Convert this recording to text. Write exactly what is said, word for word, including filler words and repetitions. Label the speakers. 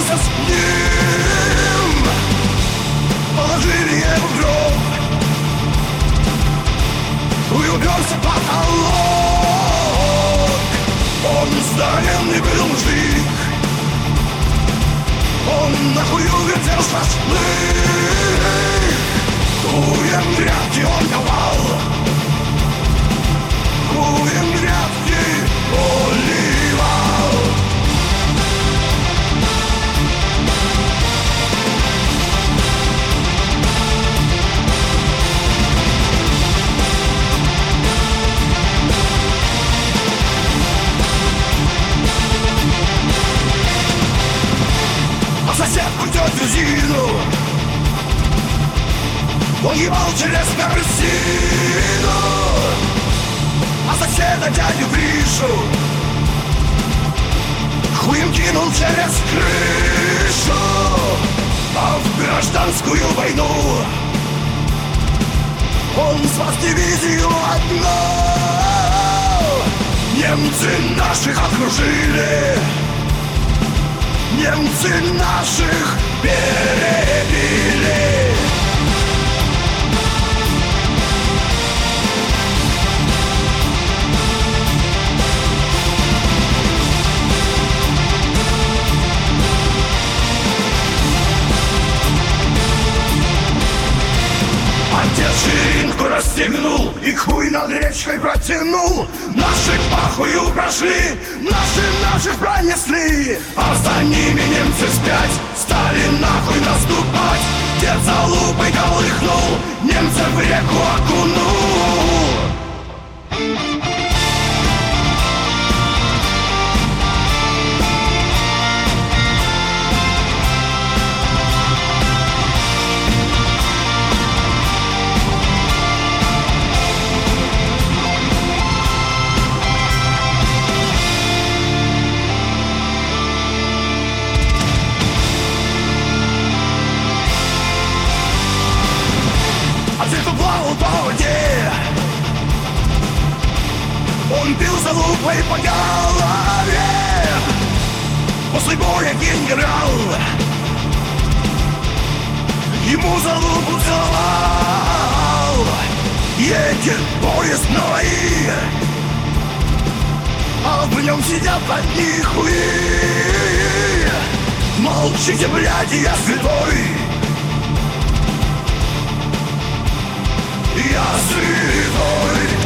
Speaker 1: вместе с ним положили его в гроб. И уперся в потолок. Он здоровенный был мужик. Он на хую вертел шашлык. Хуем грядки он ковал, хуем грядки поливал. А соседку тетю Зину он ебал через корзину. А соседа дядю Гришу хуем кинул через крышу. А в гражданскую войну он спас дивизию одну. Немцы наших окружили, немцы наших перебили. Отец ширинку расстегнул и хуй над речкой протянул. Наши пахую прошли, наши наших пронесли. А за ними немцы вспять стали нахуй наступать. Дед за лупой колыхнул, немцев в реку окунул. Плавал по воде, он бил за лупой по голове. После боя генерал ему за лупу целовал. Едет поезд на вои, а в нем сидят одни хуи. Молчите, блядь, я святой, я святой.